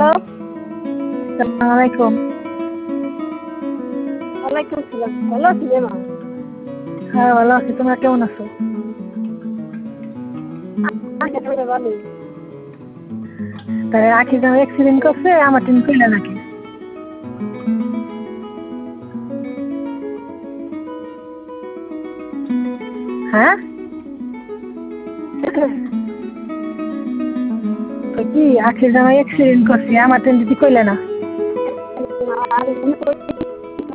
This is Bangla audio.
হ্যালো। আসসালামু আলাইকুম। ওয়ালাইকুম সালাম। ভালো আছি মা? হ্যাঁ, ভালো আছি। তোমরা কেমন আছো? ভালোই। তাই আখি যেন অ্যাক্সিডেন্ট করছে, আমার টিম কইলে নাকি? হ্যাঁ, তো কি আখি যেন অ্যাক্সিডেন্ট করছে, আমার টিম দিদি কইলে না?